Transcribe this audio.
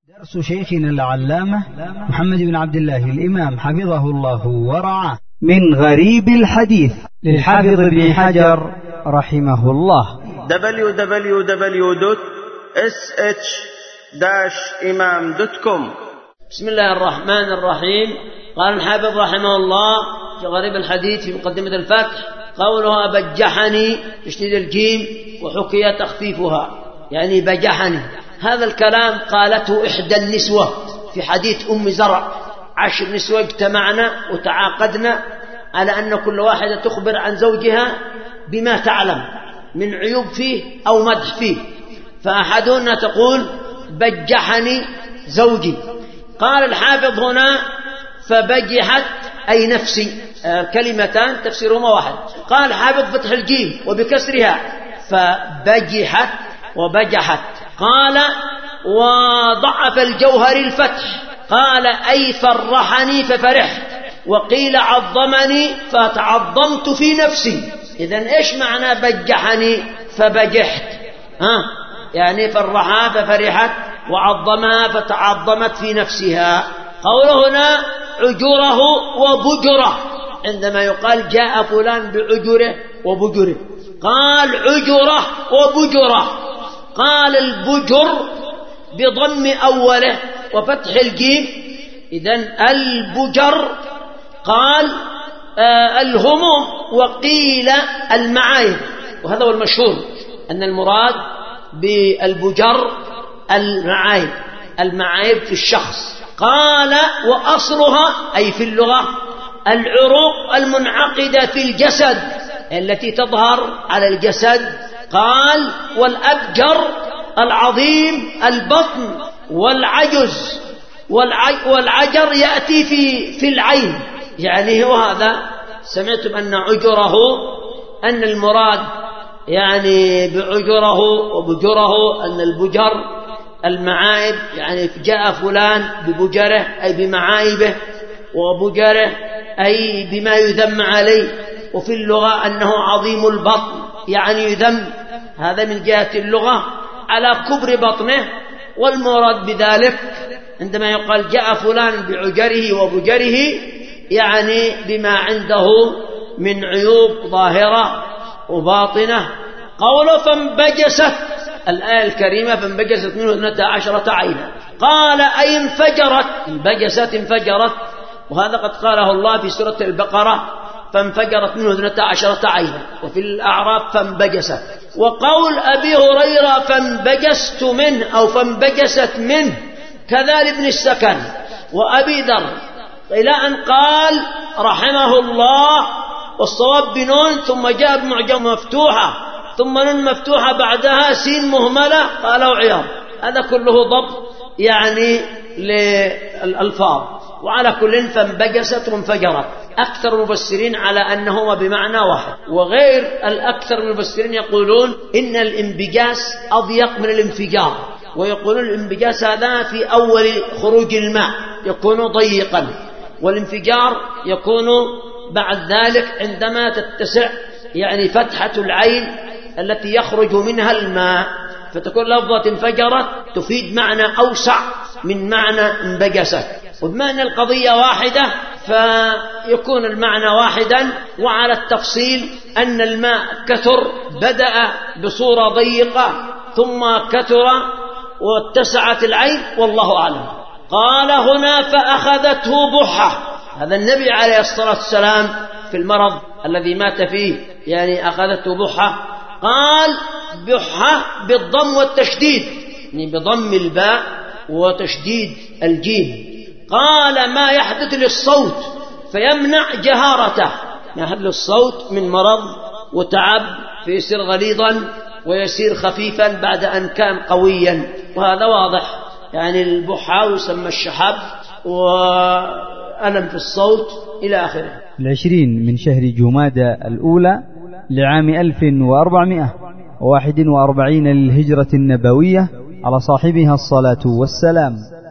درس شيخنا العلامة محمد بن عبد الله الإمام حفظه الله ورعاه من غريب الحديث للحافظ ابن حجر رحمه الله. www.sh-imam.com. بسم الله الرحمن الرحيم. قال الحافظ رحمه الله في غريب الحديث في مقدمة الفتح قولها بجحني تشديد الجيم وحكي تخفيفها يعني بجحني. هذا الكلام قالته إحدى النسوة في حديث أم زرع. 10 نسوة اجتمعنا وتعاقدنا على أن كل واحدة تخبر عن زوجها بما تعلم من عيوب فيه أو مدح فيه، فأحدهن تقول بجحني زوجي. قال الحافظ هنا فبجحت أي نفسي، كلمتان تفسيرهما واحد. قال الحافظ فتح الجيم وبكسرها فبجحت وبجحت. قال وضعف الجوهر الفتح قال أي فرحني ففرحت، وقيل عظمني فتعظمت في نفسي. إذن إيش معنى بجحني فبجحت؟ يعني فرحها ففرحت وعظمها فتعظمت في نفسها. قوله هنا عجره وبجره، عندما يقال جاء فلان بعجره وبجره قال عجره وبجره. قال البجر بضم أوله وفتح الجيم، إذن البجر. قال الهموم وقيل المعايب، وهذا هو المشهور أن المراد بالبجر المعايب في الشخص. قال وأصلها أي في اللغة العروق المنعقدة في الجسد التي تظهر على الجسد. قال والأبجر العظيم البطن والعجز، والعجر يأتي في العين يعني هو هذا. سمعتم أن عجره أن المراد يعني بعجره وبجره أن البجر المعايب، يعني جاء فلان ببجره أي بمعايبه، وبجره أي بما يذم عليه. وفي اللغة أنه عظيم البطن يعني يذم، هذا من جهة اللغة على كبر بطنه. والمراد بذلك عندما يقال جاء فلان بعجره وبجره يعني بما عنده من عيوب ظاهرة وباطنة. قوله فانبجست، الآية الكريمة فانبجست منه 12 عينا. قال أي انفجرت، انبجست انفجرت، وهذا قد قاله الله في سورة البقرة فانفجرت منه 12 عينا، وفي الأعراف فانبجست. وقول أبي هريرة فانبجست منه أو فانبجست منه كذا لابن السكن وأبي ذر، إلى أن قال رحمه الله والصواب بنون ثم جاء بمعجم مفتوحة ثم نون مفتوحة بعدها سين مهملة قاله عياض. هذا كله ضبط يعني للألفاظ. وعلى كل فانبجست وانفجرت. أكثر المفسرين على أنهما بمعنى واحد، وغير الأكثر المفسرين يقولون إن الانبجاس أضيق من الانفجار، ويقولون الانبجاس هذا في أول خروج الماء يكون ضيقا، والانفجار يكون بعد ذلك عندما تتسع يعني فتحة العين التي يخرج منها الماء، فتكون لفظة انفجرت تفيد معنى أوسع من معنى انبجست. وبما أن القضية واحدة فيكون المعنى واحدا. وعلى التفصيل أن الماء كثر، بدأ بصورة ضيقة ثم كثر واتسعت العين والله أعلم. قال هنا فأخذته بحة، هذا النبي عليه الصلاة والسلام في المرض الذي مات فيه يعني أخذته بحة. قال بحة بالضم والتشديد، يعني بضم الباء وتشديد الجيم. قال ما يحدث للصوت فيمنع جهارته، ما يحدث للصوت من مرض وتعب فيصير غليظا ويصير خفيفا بعد أن كان قويا، وهذا واضح. يعني البحة يسمى الشحب وألم في الصوت إلى آخره. 20 من شهر جمادى الأولى لعام 1441 للهجرة النبوية على صاحبها الصلاة والسلام.